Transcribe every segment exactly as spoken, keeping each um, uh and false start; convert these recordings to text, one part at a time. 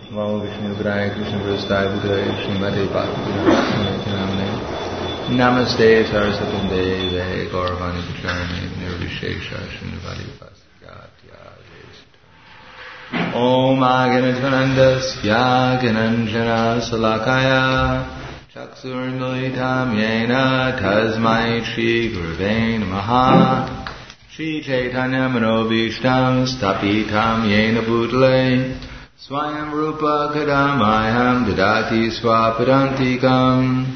Namo Vishnu Padaya Krishna Prasthaya Buddhaya Srimate Bhakti Namane Namaste Saraswatam Deve Gauravani Pacharane Nirvishesha Srinivadi Vasakyatya Om Aganatvanandasya Gananjana Salakaya Chaksurmilitam Yena Tasmai Shri Gurave Namaha Shri Chaitanya Manobhishtam Stapitam Yena Bhutale Swayam Rupa Kadamayam Dadati Swapadantikam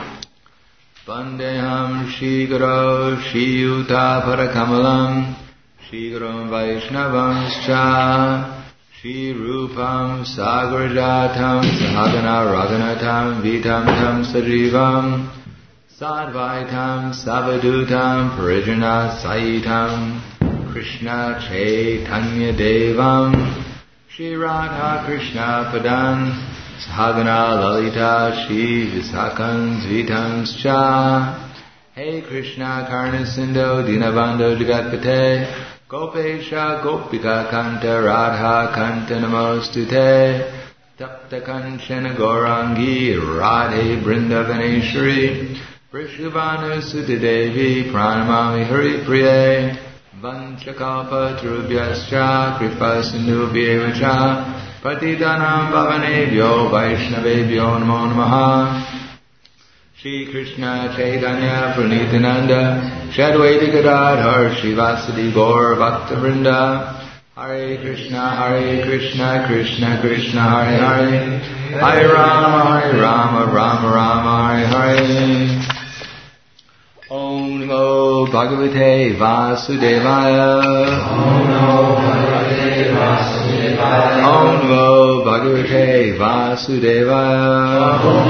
Vandeham Shri Guru Shri Yuta Parakamalam Shri Guru Vaishnavamscha Shri Rupam Sagrajatam Sahagana Raghunatam Vitam Tam Sajivam Sadvaitam Savadutam Parijana Saitam Krishna Chaitanya Devam Shri Radha Krishna Padan Sahagana Lalita Shri Visakans Vitams Cha Hey Krishna Karna Sindhu Dinabandho Jagatpate Gopesha Gopika Kanta Radha Kanta Namostute Tapta Kanchana Gaurangi Radhe Brindavaneshwari Vrishabhanu Sutta Devi Pranamami Hari Priye Vanchakalpa Trubhyascha Kripa Sindhubhyeva Cha Patitanam Bhavanebhyo Vaishnavebhyo Namo Namaha Shri Krishna Chaitanya Pranithananda Shadwaita Gadadhar Srivasadi Gaur Bhaktavrinda Hare Krishna Hare Krishna Krishna Krishna Hare Hare Hare Rama Hare Rama Rama Rama Hare Hare Om Namo Bhagavate Vasudevaya Om Namo Bhagavate Vasudevaya Om Namo Bhagavate Vasudevaya Om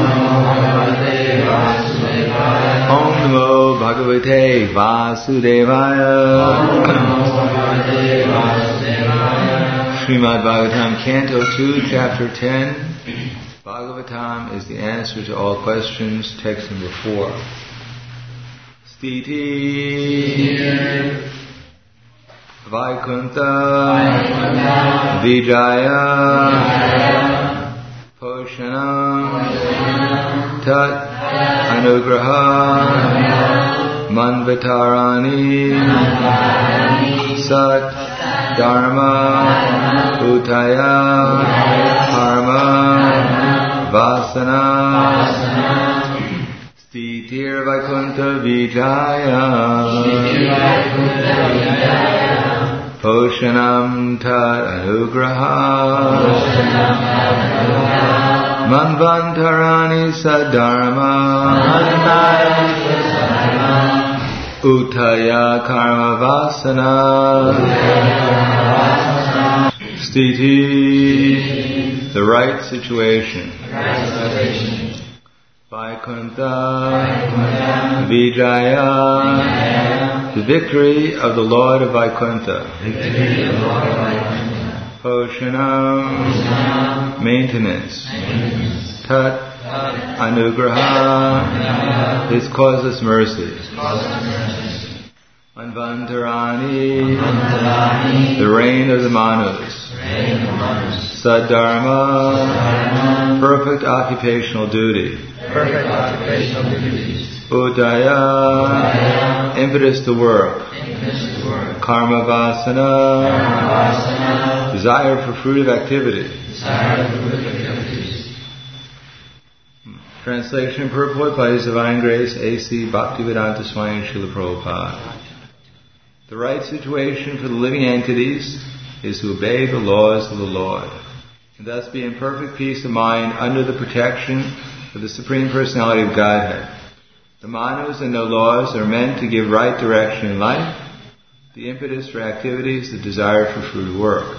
Namo Bhagavate Vasudevaya Om Namo Bhagavate Vasudevaya Srimad Bhagavatam Canto two Chapter ten Bhagavatam is the answer to all questions. Text number four. Stiti Vaikuntha Vijaya Poshanam Tat Anugraha Manvatarani Sat Dharma Utaya Karma Vasana Stitir Vaikuntha Vijaya Poshanam Tat Anugraha Manvantarani Sadharma Utaya Karma Vasana Stiti the right situation. Vaikuntha Vijaya, the victory of the Lord of Vaikuntha. Poshanam, maintenance. Tat Anugraha, his causeless mercy. Manvantarani, the reign of the Manus. Sadharma, perfect occupational duty. Perfect occupational duties. Udaya, impetus to work. Impetus to work. Karma vasana, Karma vasana, desire for fruitive activity. desire for fruitive activities. Translation and purport by His Divine Grace A C Bhaktivedanta Swami Srila Prabhupada. The right situation for the living entities is to obey the laws of the Lord, and thus be in perfect peace of mind under the protection of the Supreme Personality of Godhead. The manus and the laws are meant to give right direction in life, the impetus for activities, the desire for fruitive work.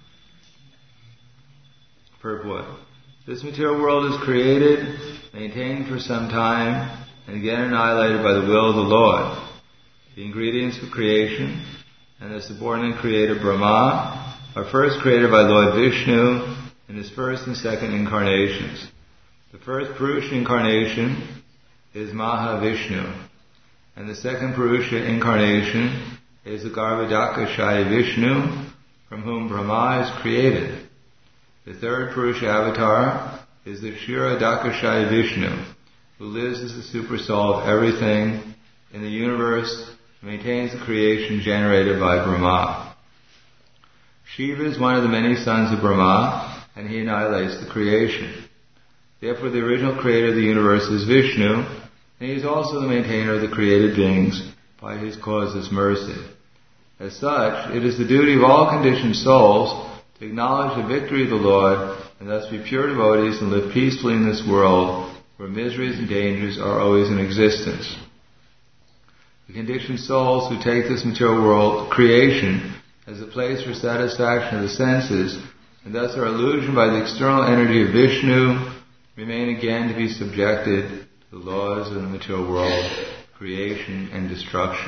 Purport. This material world is created, maintained for some time, and again annihilated by the will of the Lord. The ingredients for creation and the subordinate creator Brahma are first created by Lord Vishnu in his first and second incarnations. The first Purusha incarnation is Mahavishnu, and the second Purusha incarnation is the Garbhodakashaya Vishnu, from whom Brahma is created. The third Purusha avatar is the Kshirodakashaya Vishnu, who lives as the super soul of everything in the universe and maintains the creation generated by Brahma. Shiva is one of the many sons of Brahma, and he annihilates the creation. Therefore, the original creator of the universe is Vishnu, and he is also the maintainer of the created beings by his causeless mercy. As such, it is the duty of all conditioned souls to acknowledge the victory of the Lord and thus be pure devotees and live peacefully in this world where miseries and dangers are always in existence. The conditioned souls who take this material world creation as a place for satisfaction of the senses and thus are illusioned by the external energy of Vishnu remain again to be subjected to the laws of the material world, creation and destruction.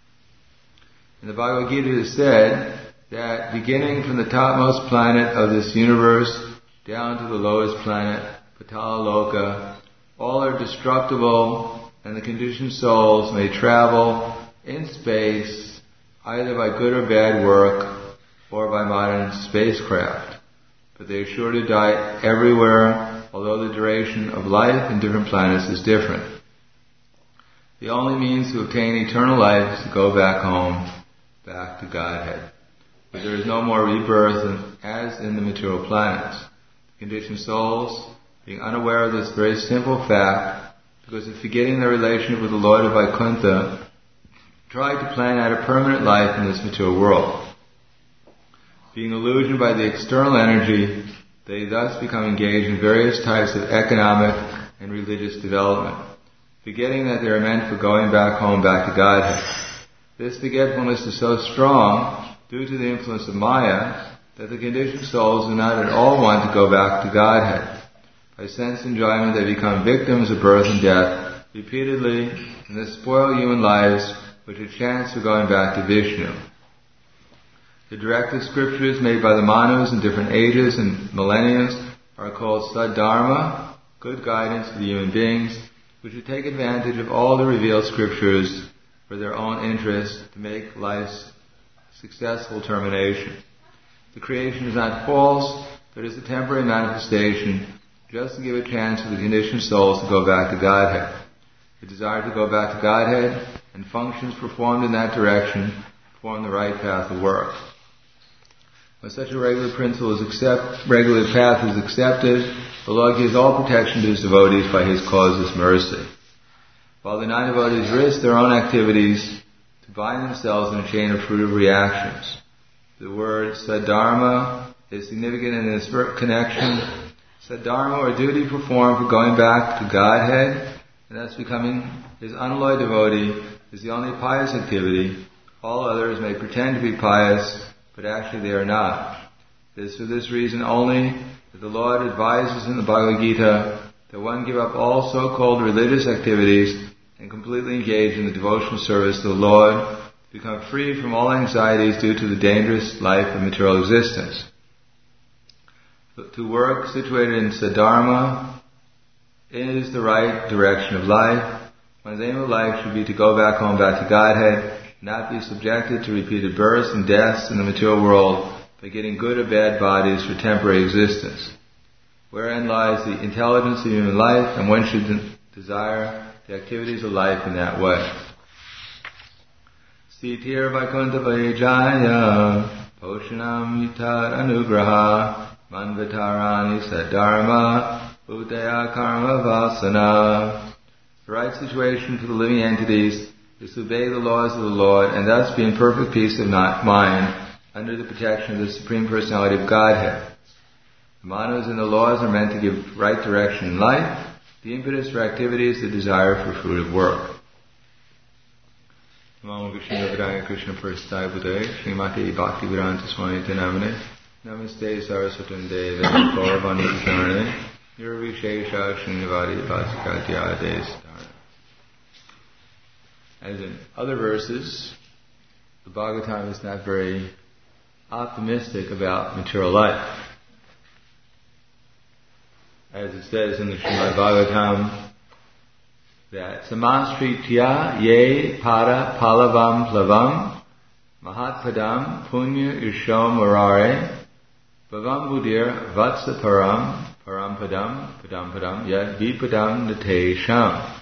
In the Bhagavad Gita it is said that beginning from the topmost planet of this universe down to the lowest planet, Patala Loka, all are destructible and the conditioned souls may travel in space either by good or bad work or by modern spacecraft. But they are sure to die everywhere, although the duration of life in different planets is different. The only means to obtain eternal life is to go back home, back to Godhead. But there is no more rebirth as in the material planets. The conditioned souls, being unaware of this very simple fact, because of forgetting their relationship with the Lord of Vaikuntha, tried to plan out a permanent life in this material world. Being illusioned by the external energy, they thus become engaged in various types of economic and religious development, forgetting that they are meant for going back home, back to Godhead. This forgetfulness is so strong, due to the influence of Maya, that the conditioned souls do not at all want to go back to Godhead. By sense enjoyment, they become victims of birth and death repeatedly, and they spoil human lives with a chance for going back to Vishnu. The directed scriptures made by the Manus in different ages and millenniums are called Saddharma, good guidance for the human beings, which should take advantage of all the revealed scriptures for their own interest to make life's successful termination. The creation is not false, but is a temporary manifestation just to give a chance for the conditioned souls to go back to Godhead. The desire to go back to Godhead and functions performed in that direction form the right path of work. When such a regular principle is accept, regular path is accepted, the Lord gives all protection to His devotees by His causeless mercy. While the non-devotees risk their own activities to bind themselves in a chain of fruitive reactions. The word Saddharma is significant in this connection. Saddharma, or duty performed for going back to Godhead, and thus becoming His unalloyed devotee, is the only pious activity. All others may pretend to be pious, but actually they are not. It is for this reason only that the Lord advises in the Bhagavad Gita that one give up all so-called religious activities and completely engage in the devotional service to the Lord, to become free from all anxieties due to the dangerous life of material existence. To work situated in Saddharma is the right direction of life. One's aim of life should be to go back home, back to Godhead, not be subjected to repeated births and deaths in the material world by getting good or bad bodies for temporary existence. Wherein lies the intelligence of human life, and one should de- desire the activities of life in that way. Sitir Vaikuntha Vajaya Poshanam Yitar Anugraha Manvatarani Saddharma Udaya Karma Vasana. The right situation for the living entities is to obey the laws of the Lord and thus be in perfect peace of mind under the protection of the Supreme Personality of Godhead. The Manus and the laws are meant to give right direction in life. The impetus for activity is the desire for fruitive work. Namo Krishna Vidaya Krishna Prasthaya Budaya Srimati Bhakti Vedanta Swami Namane Namaste Saraswatam Deve Gauravani Dharane Nirvishesha Srinivadi Bhasikatya Stara. As in other verses, the Bhagavatam is not very optimistic about material life. As it says in the Srimad Bhagavatam, that Samastritya ye para palavam plavam mahatpadam punya ishom murare Bhavam Buddhir Vatsa Param Param Padam Padam Padam Yad Vipadam Natesham.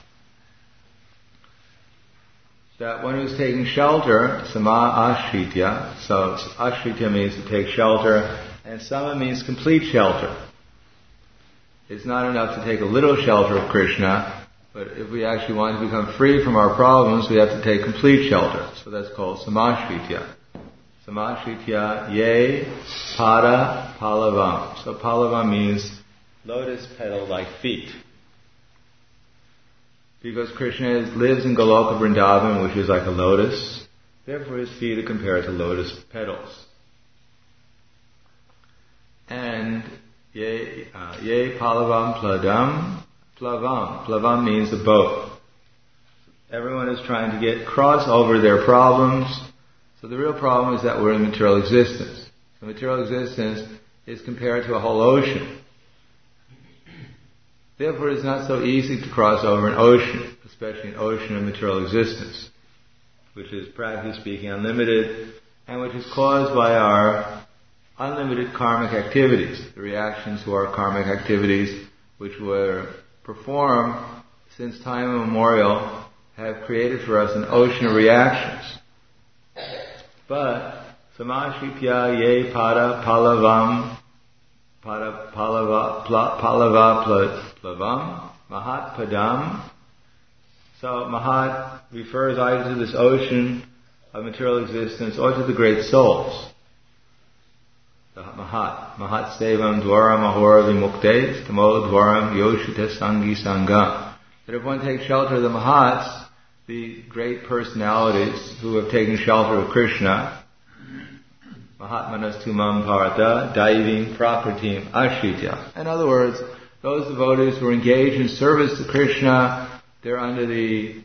That one who's taking shelter, Sama Ashritya, so Ashritya means to take shelter, and Sama means complete shelter. It's not enough to take a little shelter of Krishna, but if we actually want to become free from our problems, we have to take complete shelter. So that's called Samashritya. Samashritya Ye Pada Palavam. So Palavam means lotus petal-like feet. Because Krishna is, lives in Goloka Vrindavan, which is like a lotus, therefore his feet are compared to lotus petals. And Ye, uh, ye Palavam Pladam, Plavam. Plavam means a boat. Everyone is trying to get cross over their problems. So the real problem is that we're in material existence. The material existence is compared to a whole ocean. Therefore, it's not so easy to cross over an ocean, especially an ocean of material existence, which is, practically speaking, unlimited, and which is caused by our unlimited karmic activities, the reactions to our karmic activities, which were performed since time immemorial, have created for us an ocean of reactions. But, Samashritya Ye Pada Palavam Pada Palava pla, Palava pla, Plavam Mahat Padam. So Mahat refers either to this ocean of material existence or to the great souls. The Mahat. Mahat Sevam Dwaram Ahora Vimukte Tamo Dwaram Yoshita Sangi Sangam. That if one takes shelter of the Mahats, the great personalities who have taken shelter of Krishna, Mahatmanas Tumam Bharata, Daivim Prakratim Ashritya. In other words, those devotees who are engaged in service to Krishna, they're under the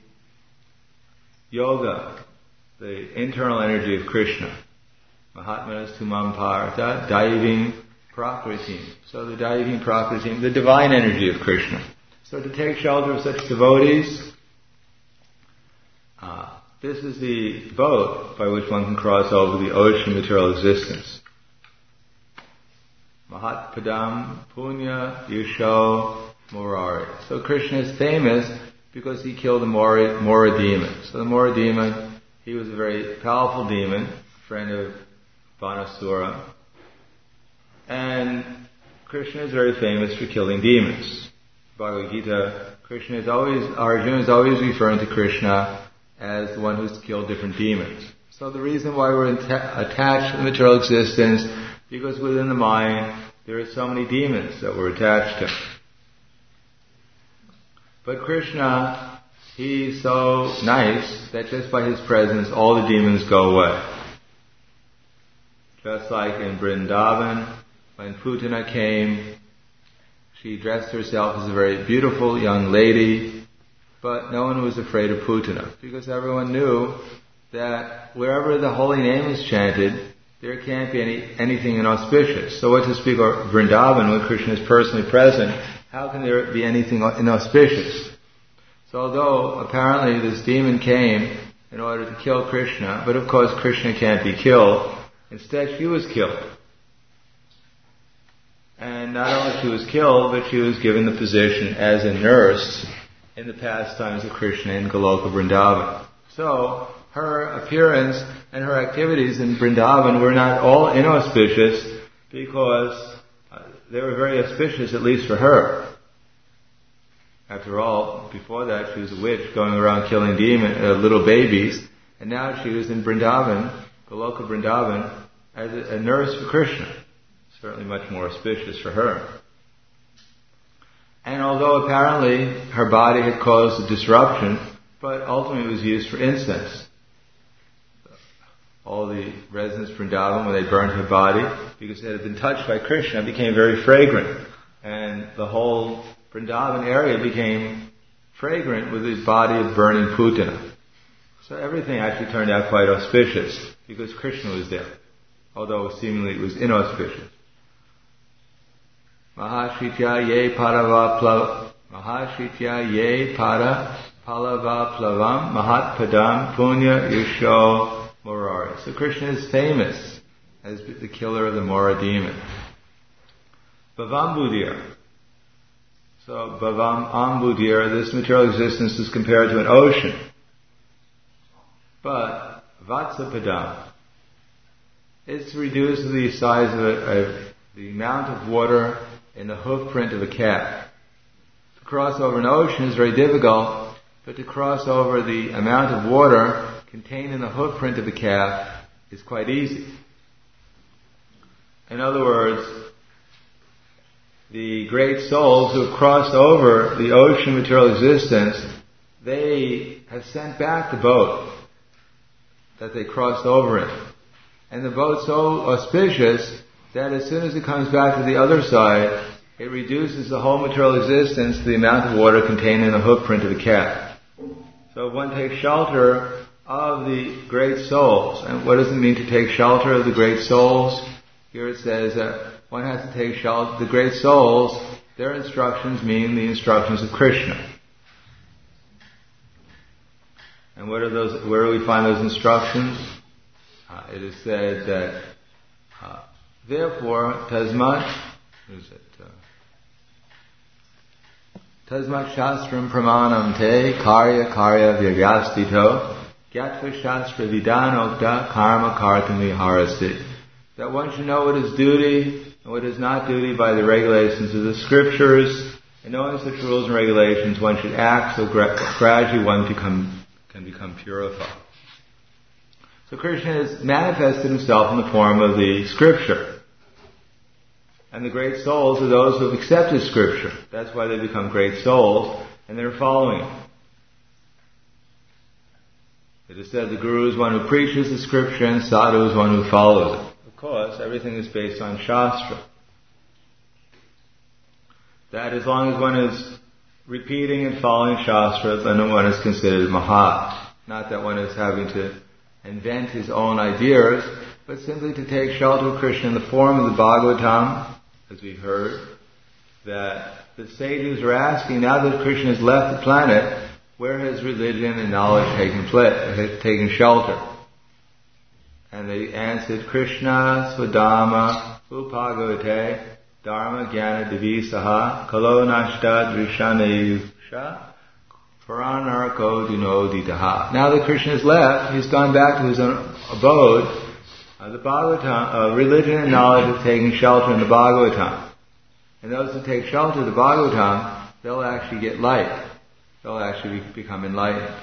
yoga, the internal energy of Krishna. Mahatmanas Tumam Bharata, Daivim Prakratim. So the Daivim Prakratim, the divine energy of Krishna. So to take shelter of such devotees, uh, this is the boat by which one can cross over the ocean of material existence. Mahat Padam Punya Yusho Murari. So Krishna is famous because he killed the Mora, Mora demon. So the Mora demon, he was a very powerful demon, friend of Vanasura. And Krishna is very famous for killing demons. Bhagavad Gita, Krishna is always, Arjuna is always referring to Krishna as the one who's killed different demons. So the reason why we're atta- attached to the material existence, because within the mind there are so many demons that we're attached to. But Krishna, he's so nice that just by his presence all the demons go away. Just like in Vrindavan, when Putana came, she dressed herself as a very beautiful young lady, but no one was afraid of Putana, because everyone knew that wherever the holy name is chanted, there can't be any anything inauspicious. So what to speak of Vrindavan, when Krishna is personally present, how can there be anything inauspicious? So although apparently this demon came in order to kill Krishna, but of course Krishna can't be killed, instead she was killed. And not only she was killed, but she was given the position as a nurse in the pastimes of Krishna in Goloka Vrindavan. So, her appearance and her activities in Vrindavan were not all inauspicious, because uh, they were very auspicious, at least for her. After all, before that she was a witch going around killing demon, uh, little babies, and now she was in Vrindavan, Goloka Vrindavan, as a, a nurse for Krishna. Certainly much more auspicious for her. And although apparently her body had caused a disruption, but ultimately it was used for incense. All the residents of Vrindavan, when they burned her body, because it had been touched by Krishna, became very fragrant. And the whole Vrindavan area became fragrant with his body of burning Putana. So everything actually turned out quite auspicious, because Krishna was there, although seemingly it was inauspicious. Mahashritya ye parava plav Mahashritya ye para palava plavam mahat padam punya yusho morari. So Krishna is famous as the killer of the Mora demon. Bhavam Buddhir. So Bhavam Ambudir, this material existence is compared to an ocean. But Vatsapadam, it's reduced to the size of, a, of the amount of water in the hoof print of a calf. To cross over an ocean is very difficult, but to cross over the amount of water contained in the hoof print of a calf is quite easy. In other words, the great souls who have crossed over the ocean of material existence, they have sent back the boat that they crossed over in. And the boat's so auspicious that as soon as it comes back to the other side, it reduces the whole material existence to the amount of water contained in the hoof print of a calf. So if one takes shelter of the great souls, and what does it mean to take shelter of the great souls? Here it says that one has to take shelter. The great souls, their instructions mean the instructions of Krishna. And what are those? Where do we find those instructions? Uh, it is said that, uh, therefore, tasmat, what is it? Uh, tasmat shastram pramanam te karya karya vyagastito gyatva shastra vidanokta karma kartami harasti. That one should know what is duty and what is not duty by the regulations of the scriptures. And knowing such rules and regulations, one should act so gra- gradually one become, can become purified. So Krishna has manifested himself in the form of the scripture. And the great souls are those who have accepted scripture. That's why they become great souls, and they're following it. It is said the Guru is one who preaches the scripture and Sadhu is one who follows it. Of course, everything is based on Shastra. That as long as one is repeating and following Shastra, then one is considered Mahat. Not that one is having to invent his own ideas, but simply to take shelter of Krishna in the form of the Bhagavatam, as we heard, that the sages are asking, now that Krishna has left the planet, where has religion and knowledge taken place, taken shelter? And they answered, Krishna Swadharma Upagavate Dharma Jnana Divisaha Kalo Nashta Drishanayusha Paranarko Dunoditaha. Now that Krishna has left, he's gone back to his own abode. Uh, the Bhagavatam, uh, religion and knowledge have taken shelter in the Bhagavatam. And those who take shelter of the Bhagavatam, they'll actually get light. They'll actually be, become enlightened.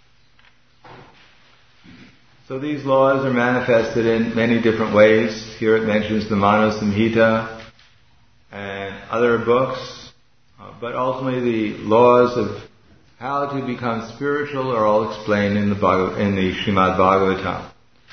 So these laws are manifested in many different ways. Here it mentions the Manu Samhita and other books. Uh, but ultimately the laws of how to become spiritual are all explained in the, Bhagav- in the Srimad Bhagavatam.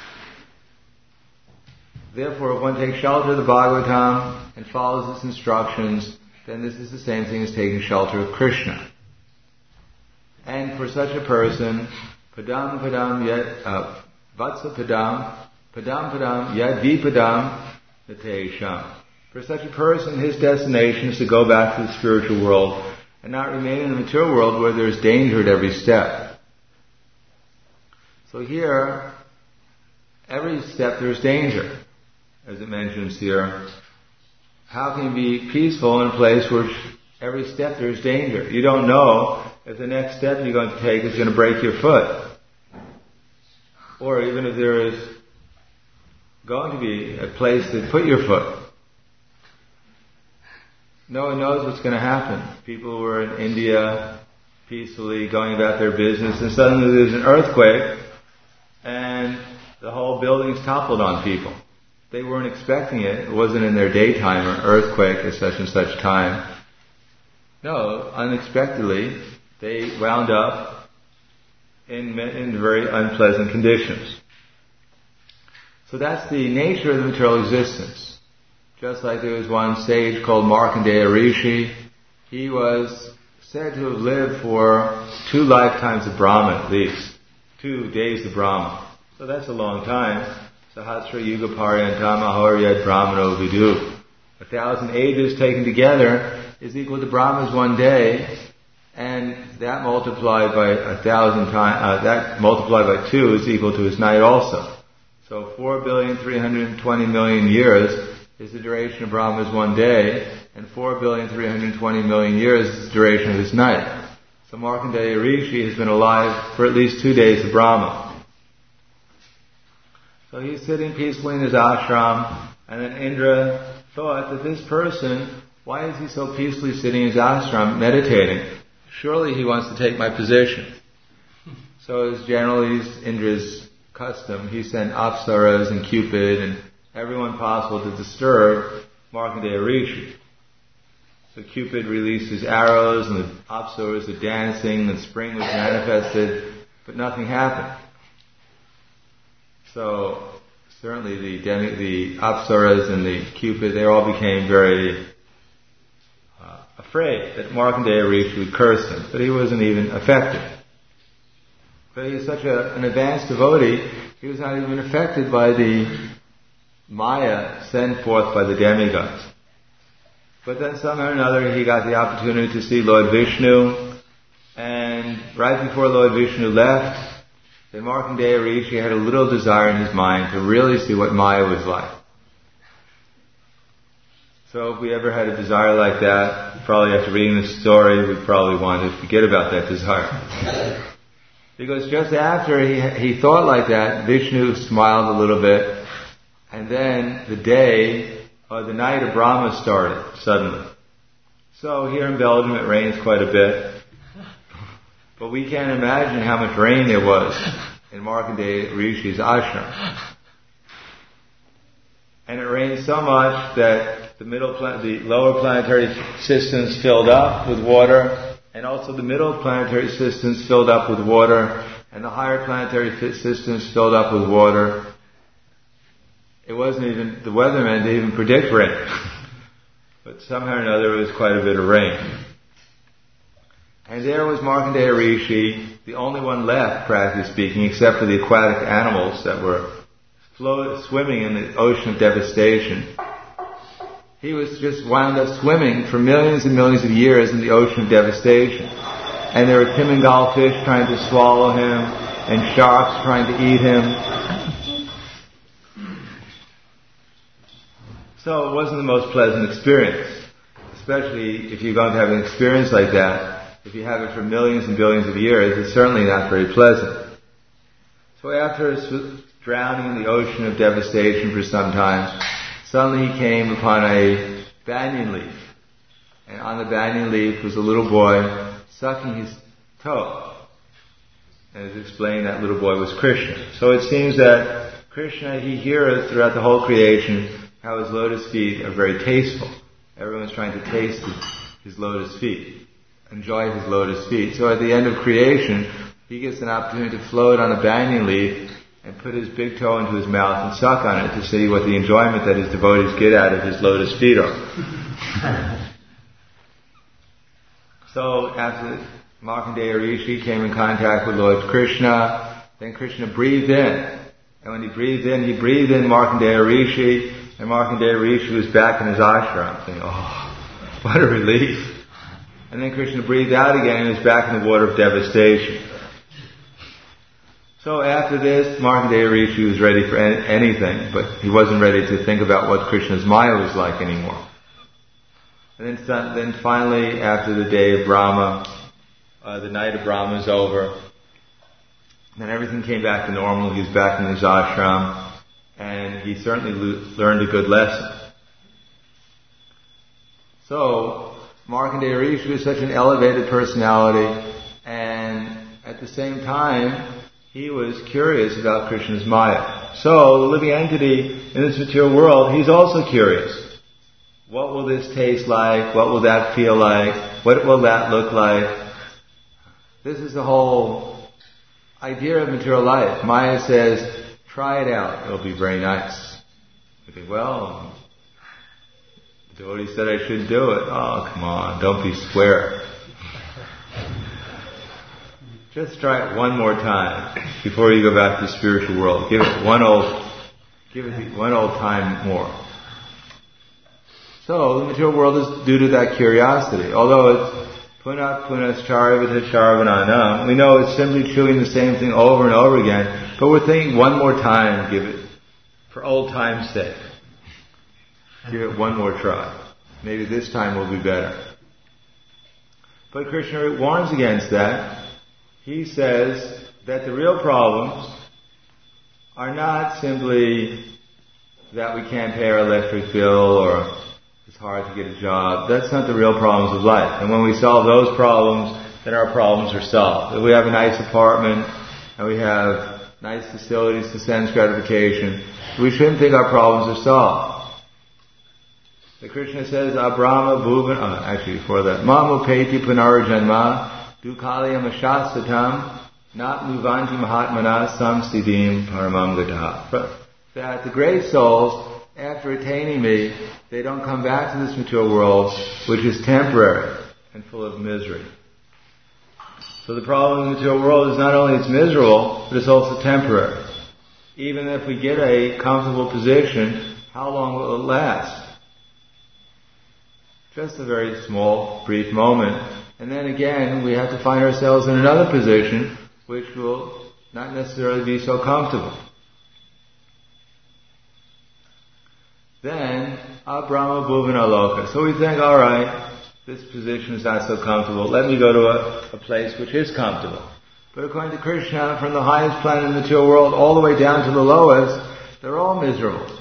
Therefore, if one takes shelter of the Bhagavatam and follows its instructions, then this is the same thing as taking shelter of Krishna. And for such a person, padam padam yet uh, vatsa padam padam padam yet vipadam natesham. For such a person, his destination is to go back to the spiritual world and not remain in the material world where there's danger at every step. So here, every step there's danger. As it mentions here, how can you be peaceful in a place where every step there's danger? You don't know if the next step you're going to take is going to break your foot. Or even if there is going to be a place to put your foot. No one knows what's going to happen. People were in India peacefully going about their business, and suddenly there's an earthquake and the whole building's toppled on people. They weren't expecting it. It wasn't in their daytime or earthquake at such and such time. No, unexpectedly, they wound up in, in very unpleasant conditions. So that's the nature of the material existence. Just like there was one sage called Markandeya Rishi, he was said to have lived for two lifetimes of Brahma at least. Two days of Brahma. So that's a long time. Sahasra Yuga Paryantam Ahoryad Brahmano Vidu. A thousand ages taken together is equal to Brahma's one day, and that multiplied by a thousand times, uh, that multiplied by two is equal to his night also. So four billion three hundred twenty million years is the duration of Brahma's one day, and four billion three hundred twenty million years is the duration of his night. So Markandeya Rishi has been alive for at least two days of Brahma. So he's sitting peacefully in his ashram, and then Indra thought that this person, why is he so peacefully sitting in his ashram meditating? Surely he wants to take my position. So as generally Indra's custom, he sent Apsaras and Cupid and everyone possible to disturb Markandeya Rishi. So Cupid released his arrows and the Apsaras were dancing, the spring was manifested, but nothing happened. So certainly the demi- the Apsaras and the Cupid, they all became very uh, afraid that Markandeya Rishi would curse him, but he wasn't even affected. But he was such a, an advanced devotee, he was not even affected by the Maya sent forth by the demigods. But then somehow or another he got the opportunity to see Lord Vishnu, and right before Lord Vishnu left, then Markandeya Rishi had a little desire in his mind to really see what Maya was like. So if we ever had a desire like that, probably after reading this story, we'd probably want to forget about that desire. Because just after he he thought like that, Vishnu smiled a little bit, and then the day, or the night of Brahma started, suddenly. So here in Belgium it rains quite a bit, but we can't imagine how much rain there was in Markandeya Rishi's ashram. And it rained so much that the middle, plan- the lower planetary systems filled up with water, and also the middle planetary systems filled up with water, and the higher planetary systems filled up with water. It wasn't even, the weathermen didn't even predict rain. But somehow or another it was quite a bit of rain. And there was Markandeya Rishi, the only one left, practically speaking, except for the aquatic animals that were float, swimming in the ocean of devastation. He was just wound up swimming for millions and millions of years in the ocean of devastation. And there were Timingal fish trying to swallow him, and sharks trying to eat him. So it wasn't the most pleasant experience. Especially if you're going to have an experience like that, if you have it for millions and billions of years, it's certainly not very pleasant. So after drowning in the ocean of devastation for some time, suddenly he came upon a banyan leaf. And on the banyan leaf was a little boy sucking his toe. And it's explained that little boy was Krishna. So it seems that Krishna, he hears throughout the whole creation how his lotus feet are very tasteful. Everyone's trying to taste his, his lotus feet, enjoy his lotus feet. So at the end of creation, he gets an opportunity to float on a banyan leaf and put his big toe into his mouth and suck on it to see what the enjoyment that his devotees get out of his lotus feet are. So after Markandeya Rishi came in contact with Lord Krishna, then Krishna breathed in. And when he breathed in, he breathed in Markandeya Rishi, and Markandeya Rishi was back in his ashram, thinking, oh, what a relief. And then Krishna breathed out again and was back in the water of devastation. So after this, Markandeya Rishi was ready for anything, but he wasn't ready to think about what Krishna's Maya was like anymore. And then, then finally, after the day of Brahma, uh, the night of Brahma was over, then everything came back to normal. He was back in his ashram, and he certainly lo- learned a good lesson. So, Markandeya Rishi was such an elevated personality, and at the same time, he was curious about Krishna's Maya. So, the living entity in this material world, he's also curious. What will this taste like? What will that feel like? What will that look like? This is the whole idea of material life. Maya says, try it out. It'll be very nice. You think, well, the devotee said I should do it. Oh, come on, don't be square. Just try it one more time before you go back to the spiritual world. Give it one old, give it one old time more. So the material world is due to that curiosity. Although it's punat punascharvita charvananam, we know it's simply chewing the same thing over and over again, but we're thinking one more time, give it, for old time's sake. Give it one more try. maybe this time will be better. But Krishna warns against that. He says that the real problems are not simply that we can't pay our electric bill or it's hard to get a job. That's not the real problems of life. And when we solve those problems, then our problems are solved. If we have a nice apartment and we have nice facilities to sense gratification, we shouldn't think our problems are solved. The Krishna says, Abrahma bhuvan, oh, actually before that, Mamupeti punarajanma dukhaliyam ashasatam not muvanti mahatmana samsiddhim paramam gataha. That the great souls, after attaining me, they don't come back to this material world, which is temporary and full of misery. So the problem in the material world is not only it's miserable, but it's also temporary. Even if we get a comfortable position, how long will it last? Just a very small, brief moment. And then again, we have to find ourselves in another position, which will not necessarily be so comfortable. Then, Abrahma bhuvana loka. So we think, alright, this position is not so comfortable. Let me go to a, a place which is comfortable. But according to Krishna, from the highest planet in the material world all the way down to the lowest, they're all miserable.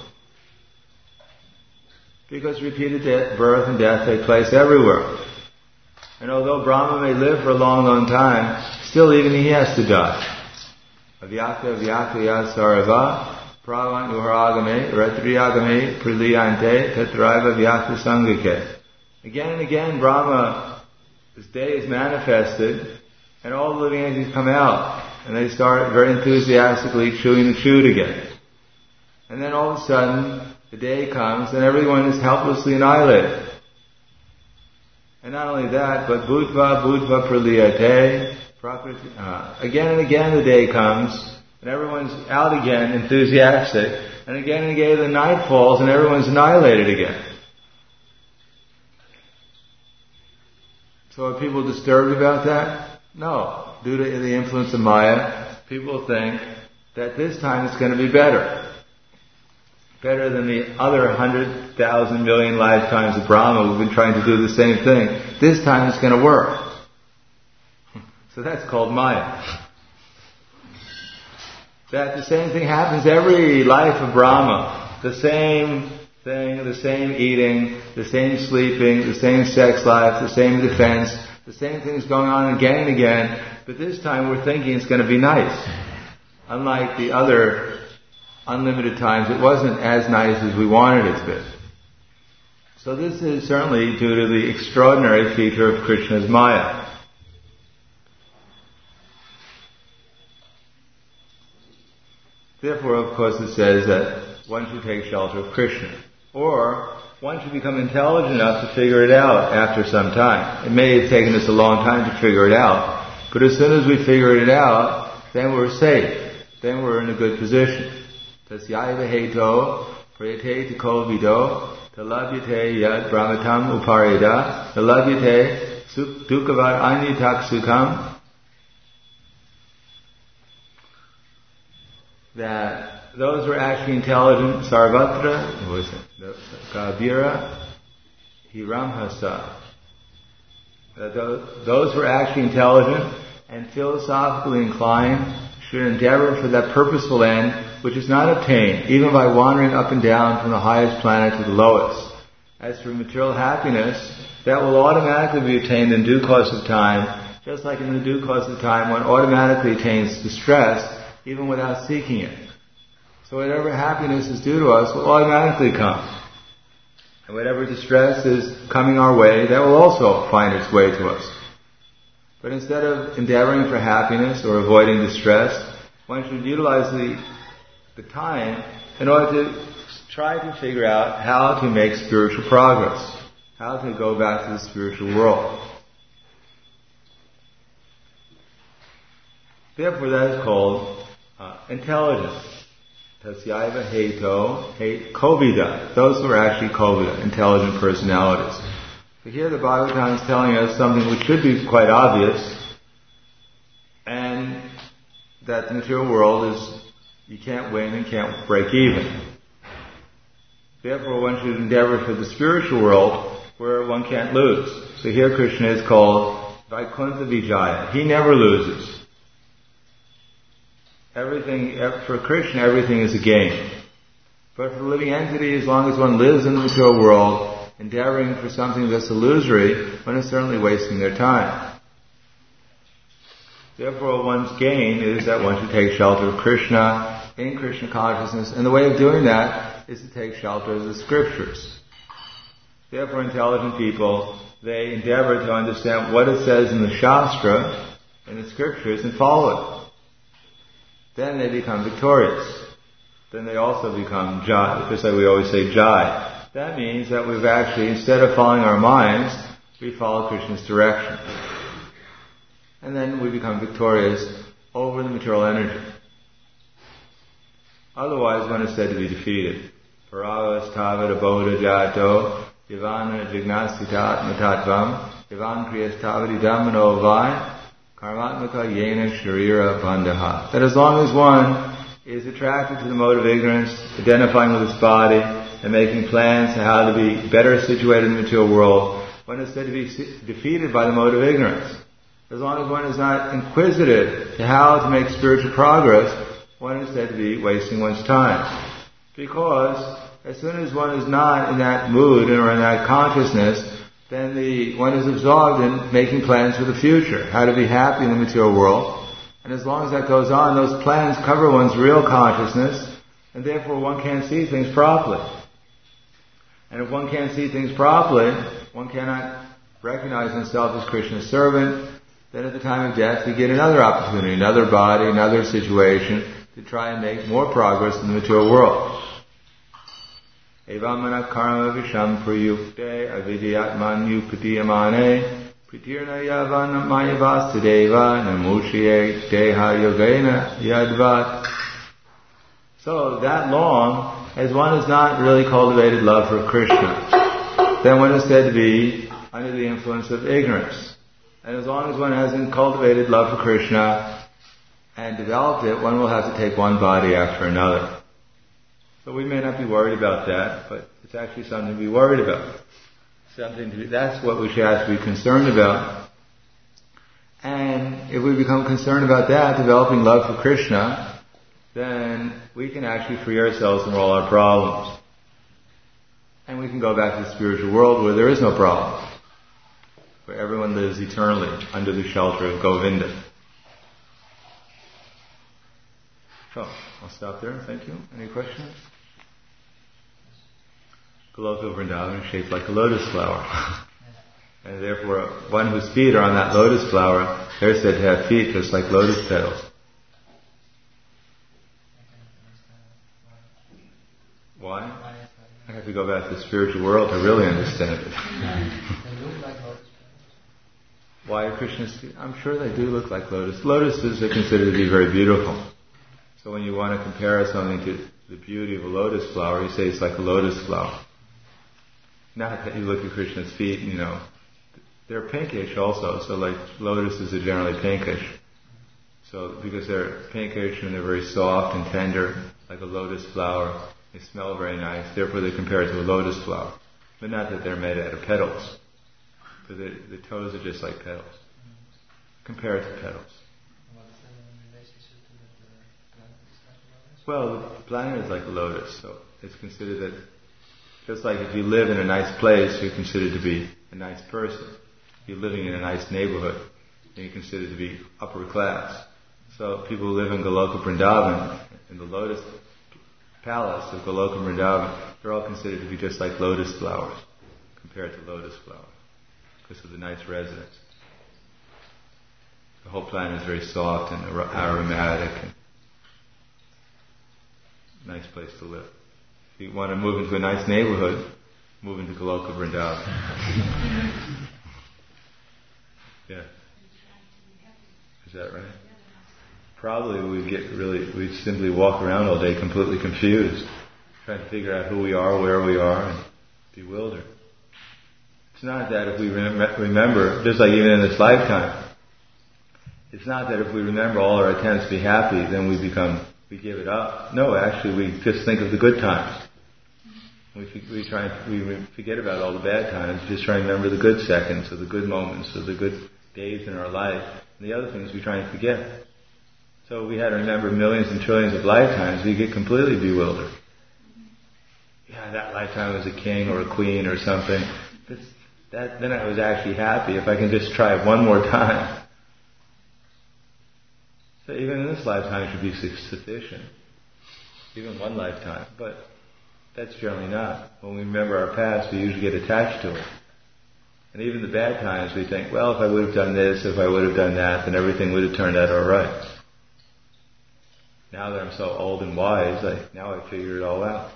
Because repeated death, birth and death take place everywhere. And although Brahma may live for a long, long time, still even he has to die. Avyakta avyakta yasarava pravan uharagame ratriyagame priliyante tatraiva vyakta sangake. Again and again Brahma, this day is manifested, and all the living entities come out, and they start very enthusiastically chewing the chewed again. And then all of a sudden, the day comes, and everyone is helplessly annihilated. And not only that, but bhutva bhutva praliyate, uh, again and again the day comes, and everyone's out again, enthusiastic, and again and again the night falls, and everyone's annihilated again. So are people disturbed about that? No. Due to the influence of Maya, people think that this time it's going to be better. Better than the other hundred thousand million lifetimes of Brahma who've been trying to do the same thing. This time it's going to work. So that's called Maya. That the same thing happens every life of Brahma. The same thing, the same eating, the same sleeping, the same sex life, the same defense, the same things going on again and again, but this time we're thinking it's going to be nice. Unlike the other unlimited times, it wasn't as nice as we wanted it to be. So this is certainly due to the extraordinary feature of Krishna's Maya. Therefore, of course, it says that one should take shelter of Krishna. Or one should become intelligent enough to figure it out after some time. It may have taken us a long time to figure it out, but as soon as we figure it out, then we're safe. Then we're in a good position. Tasyaiva heto prayate tiko vido talabyate yad brahmatam upareda talabyate dukkavad anitak sukham. That those who are actually intelligent, sarvatra, what is it? Gavira hiramhasa. That those, those who are actually intelligent and philosophically inclined should endeavor for that purposeful end, which is not obtained, even by wandering up and down from the highest planet to the lowest. As for material happiness, that will automatically be attained in due course of time, just like in the due course of time one automatically attains distress, even without seeking it. So whatever happiness is due to us will automatically come. And whatever distress is coming our way, that will also find its way to us. But instead of endeavoring for happiness or avoiding distress, one should utilize the, the time in order to try to figure out how to make spiritual progress, how to go back to the spiritual world. Therefore that is called uh, intelligence. Tasyaiva heto, he, kovida. Those who are actually kovida, intelligent personalities. But here the Bhagavatam is telling us something which should be quite obvious, and that the material world is, you can't win and can't break even. Therefore one should endeavor for the spiritual world, where one can't lose. So here Krishna is called Vaikuntha Vijaya. He never loses. Everything, for Krishna, everything is a gain. But for the living entity, as long as one lives in the material world, endeavoring for something that's illusory, one is certainly wasting their time. Therefore, one's gain is that one should take shelter of Krishna, in Krishna consciousness, and the way of doing that is to take shelter of the scriptures. Therefore, intelligent people, they endeavor to understand what it says in the Shastra, in the scriptures, and follow it. Then they become victorious. Then they also become Jai, just like we always say Jai. That means that we've actually, instead of following our minds, we follow Krishna's direction. And then we become victorious over the material energy. Otherwise, one is said to be defeated. Paravas tavad abodha jato, yavana jignasitat matatvam, yavan kriyas tavadi dhammano vai, karmatmaka yena sharira bandhaha. That as long as one is attracted to the mode of ignorance, identifying with his body, and making plans on how to be better situated in the material world, one is said to be defeated by the mode of ignorance. As long as one is not inquisitive to how to make spiritual progress, one is said to be wasting one's time. Because as soon as one is not in that mood or in that consciousness, then the one is absorbed in making plans for the future, how to be happy in the material world. And as long as that goes on, those plans cover one's real consciousness, and therefore one can't see things properly. And if one can't see things properly, one cannot recognize himself as Krishna's servant, then at the time of death we get another opportunity, another body, another situation to try and make more progress in the material world. Evamana karma visham prayukte avidyatman yukatiyamane pritirna yavana mayavasadeva namushye deha yogena yadvat. So that long, as one has not really cultivated love for Krishna, then one is said to be under the influence of ignorance. And as long as one hasn't cultivated love for Krishna and developed it, one will have to take one body after another. So we may not be worried about that, but it's actually something to be worried about. Something to be, that's what we should have to be concerned about. And if we become concerned about that, developing love for Krishna, then we can actually free ourselves from all our problems. And we can go back to the spiritual world where there is no problem, where everyone lives eternally under the shelter of Govinda. So, I'll stop there. Thank you. Any questions? Goloka Vrindavan is shaped like a lotus flower. And therefore, one whose feet are on that lotus flower, they're said to have feet just like lotus petals. Why? I have to go back to the spiritual world to really understand it. Why are Krishna's feet? I'm sure they do look like lotus. Lotuses are considered to be very beautiful. So when you want to compare something to the beauty of a lotus flower, you say it's like a lotus flower. Not that you look at Krishna's feet, you know, they're pinkish also, so like lotuses are generally pinkish. So because they're pinkish and they're very soft and tender, like a lotus flower, they smell very nice, therefore they're compared to a lotus flower. But not that they're made out of petals. So the, the toes are just like petals. Compared to petals. Well, the planet is like a lotus, so it's considered that just like if you live in a nice place, you're considered to be a nice person. If you're living in a nice neighborhood, then you're considered to be upper class. So people who live in Goloka Vrindavan, in the lotus palace of Goloka Vrindavan, they're all considered to be just like lotus flowers compared to lotus flowers because of the nice residence. The whole planet is very soft and aromatic and nice place to live. If you want to move into a nice neighborhood, move into Goloka Vrindavan. Yeah. Is that right? Probably we'd get really, we'd simply walk around all day completely confused, trying to figure out who we are, where we are, and bewildered. It's not that if we rem- remember, just like even in this lifetime, it's not that if we remember all our attempts to be happy, then we become, we give it up. No, actually we just think of the good times. We, we try, we forget about all the bad times, just try and remember the good seconds, or the good moments, or the good days in our life. And the other things we try and forget. So we had to remember millions and trillions of lifetimes, we get completely bewildered. Yeah, that lifetime was a king or a queen or something. That's, that, then I was actually happy if I can just try it one more time. So even in this lifetime should be sufficient. Even one lifetime. But that's generally not. When we remember our past, we usually get attached to it. And even the bad times, we think, well, if I would have done this, if I would have done that, then everything would have turned out all right. Now that I'm so old and wise, I, now I figured it all out.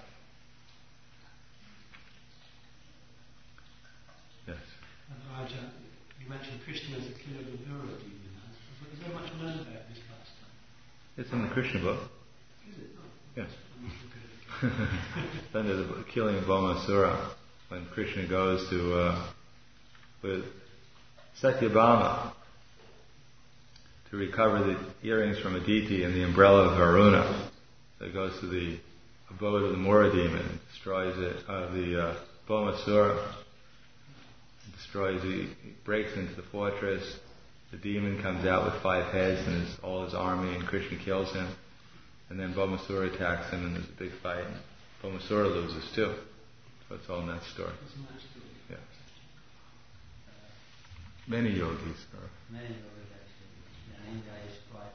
Yes. Raja, you mentioned Krishna as the king of the Dura demon. Is there much known about this pastime? It's in the Krishna book. Is it? Oh. Yes. Under the killing of Bhaumasura, when Krishna goes to uh, with Satyabhama to recover the earrings from Aditi and the umbrella of Varuna. So he goes to the abode of the Mura demon, destroys it, uh, the uh, Bhaumasura, destroys it, he breaks into the fortress. The demon comes out with five heads and his, all his army, and Krishna kills him. And then Bhaumasura attacks him, and there's a big fight. And Bhaumasura loses too. So it's all in that story. Yeah. Many yogis are. Many yogis actually. And Indra is quite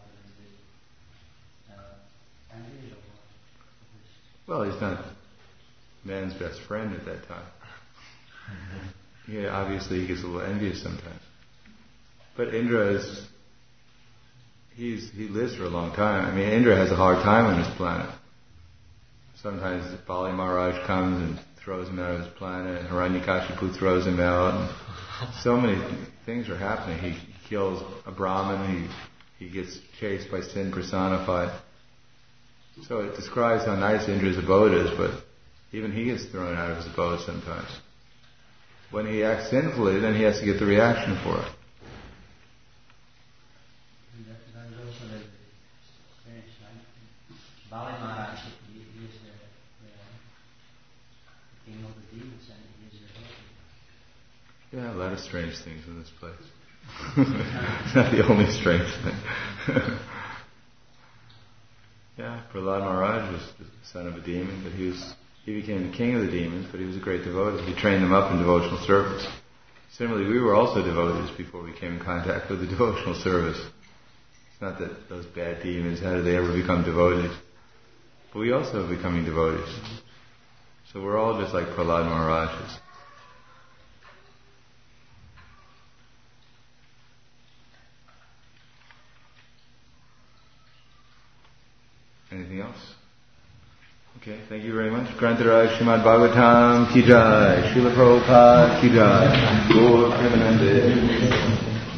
uh, unusual. Well, he's not man's best friend at that time. Yeah, obviously he gets a little envious sometimes. But Indra is, he's, he lives for a long time. I mean, Indra has a hard time on his planet. Sometimes Bali Maharaj comes and throws him out of his planet, and Hiranyakashipu throws him out, and so many things are happening. He kills a Brahmin, he, he gets chased by sin personified. So it describes how nice Indra's abode is, but even he gets thrown out of his abode sometimes. When he acts sinfully, then he has to get the reaction for it. That is also the experience, right? Bali Maharaj, he is the, the king of the demons, and he is the Yeah, a lot of strange things in this place. It's not the only strange thing. Yeah, Prahlad Maharaj was the son of a demon, but he was he became the king of the demons, but he was a great devotee. He trained them up in devotional service. Similarly, we were also devotees before we came in contact with the devotional service. It's not that those bad demons, how did they ever become devotees? But we also are becoming devotees. So we're all just like Prahlad Maharajas. Anything else? Okay, thank you very much. Grantaraj Srimad Bhagavatam Ki Jai, Srila Prabhupada Ki Jai, Gaur Premanande.